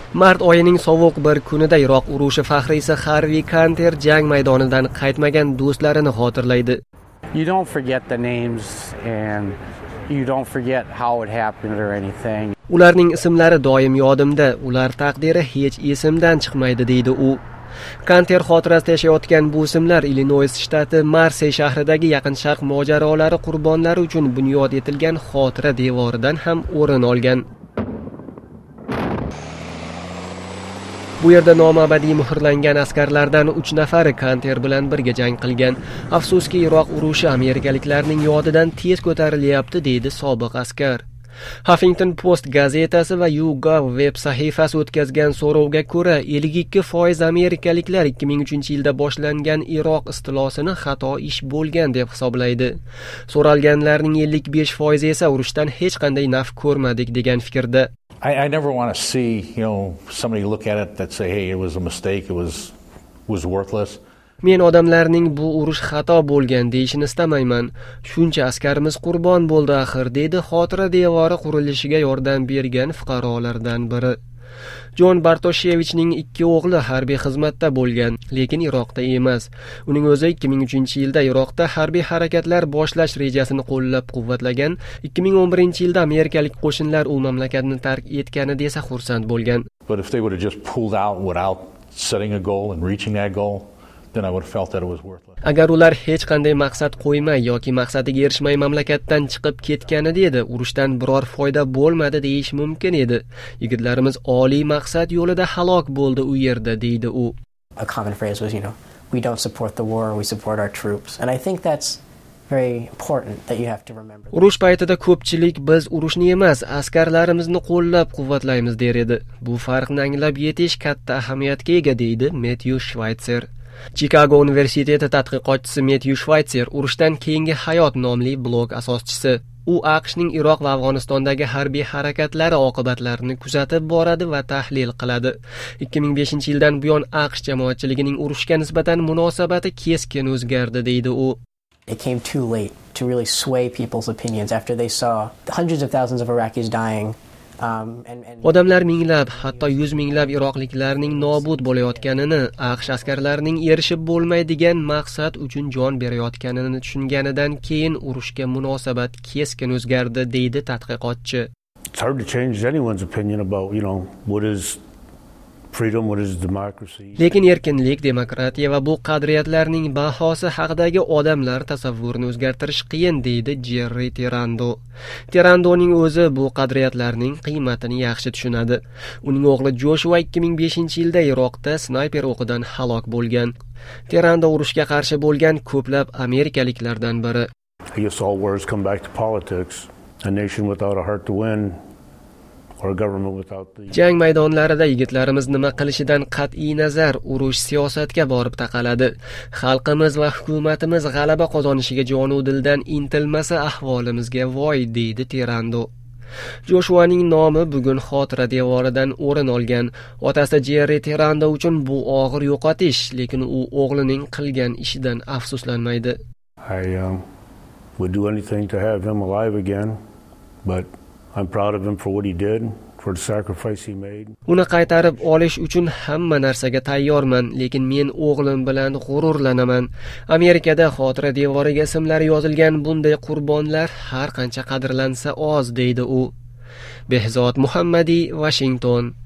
Mart oyining sovuq bir kunida Iroq urushi faxriysi Harvey Kanter jang maydonidan qaytmagan do'stlarini xotirlaydi. You don't forget the names and you don't forget how it happened or anything. Ularning ismlari doim yodimda, ular taqdiri hech esimdan chiqmaydi, deydi u. Kanter xotirasida yashayotgan bu ismlar Illinois shtati Marsey shahridagi Yaqin Sharq mojarolari qurbonlari uchun bunyod etilgan xotira devoridan ham o'rin olgan. Bu yerda nomabadiy muhrlangan askarlardan 3 nafari Kanter bilan birga jang qilgan. Afsuski, Iroq urushi amerikaliklarning yodidan tez ko'tarilyapti, deydi sobiq askar. Huffington Post gazetasi va YouGov web sahifasi o'tkazgan so'rovga ko'ra, 52% amerikaliklar 2003-yilda boshlangan Iroq istilosini xato ish bo'lgan deb hisoblaydi. So'ralganlarning 55% esa urushdan hech qanday naf ko'rmadik degan fikrda. I never want to see, somebody look at it that say, hey, it was a mistake, it was worthless. Men odamlarning bu urush xato bo'lgan deyishini istamayman. Shuncha askarimiz qurbon bo'ldi axir, deydi xotira devori qurilishiga yordam bergan fuqarolardan biri. Jon Bartoshevichning 2 o'g'li harbiy xizmatda bo'lgan, lekin Iroqda emas. Uning o'zi 2003-yilda Iroqda harbiy harakatlar boshlash rejasini qo'llab-quvvatlagan, 2011-yilda amerikalik qo'shinlar u mamlakatni tark etganida esa xursand bo'lgan. But if they would have just pulled out without setting a goal and reaching that goal, then I would have felt that it was worthless. Agar ular hech qanday maqsad qo'ymay yoki maqsadiga erishmay mamlakatdan chiqib ketganida edi, urushdan biror foyda bo'lmadi deyish mumkin edi. Yigitlarimiz oliy maqsad yo'lida halok bo'ldi u yerda, deydi u. A common phrase was, we don't support the war, we support our troops. And I think that's very important that you have to remember. Urush paytida ko'pchilik biz urushni emas, askarlarimizni qo'llab-quvvatlaymiz der edi. Bu farqni anglab yetish katta ahamiyatga ega, deydi Matthew Schweitzer. Chicago universiteti tadqiqotchisi Matthew Schweitzer urushdan keyingi hayot nomli blog asoschisi. U AQShning Iroq va Afg'onistondagi harbiy harakatlari oqibatlarini kuzatib boradi va tahlil qiladi. 2005-yildan buyon AQSh jamoatchiligining urushga nisbatan munosabati keskin o'zgardi, deydi u. It came too late to really sway people's opinions after they saw hundreds of thousands of Iraqis dying. Odamlar minglab, hatto 100 minglab iroqliklarning nobud bo'layotganini, AQSh askarlarining erishib bo'lmaydigan maqsad uchun jon berayotganini tushunganidan keyin urushga munosabat keskin o'zgardi, deydi tadqiqotchi. It's hard to change anyone's opinion about, what is freedom, what is democracy. Lekin erkinlik, demokratiya va bu qadriyatlarning bahosi haqidagi odamlar tasavvurini o'zgartirish qiyin, deydi Jerry Tirando. Tirandoning o'zi bu qadriyatlarning qiymatini yaxshi tushunadi. Uning o'g'li Joshua 2005-yilda Iroqda snayper o'qidan halok bo'lgan. Tirando urushga qarshi bo'lgan ko'plab amerikaliklardan biri. I guess all wars come back to politics. A nation without a heart to win. Jang maydonlarida yigitlarimiz nima qilishidan qat'iy nazar urush siyosatga borib taqaladi. Xalqimiz va hukumatimiz g'alaba qozonishiga jonu dildan intilmasa ahvolimizga voy, deydi Tirando. Joshuaning nomi bugun xotira devoridan o'rin olgan. Otasi Jerry Tirando uchun bu og'ir yo'qotish, lekin u o'g'lining qilgan ishidan afsuslanmaydi. I would do anything to have him alive again, but I'm proud of him for what he did, for the sacrifice he made. Uni qaytarib olish uchun hamma narsaga tayyorman, lekin men o'g'lim bilan g'ururlanaman. Amerikada xotira devoriga ismlari yozilgan bunday qurbonlar har qancha qadrlansa oz, deydi u. Behzod Muhammadi, Washington.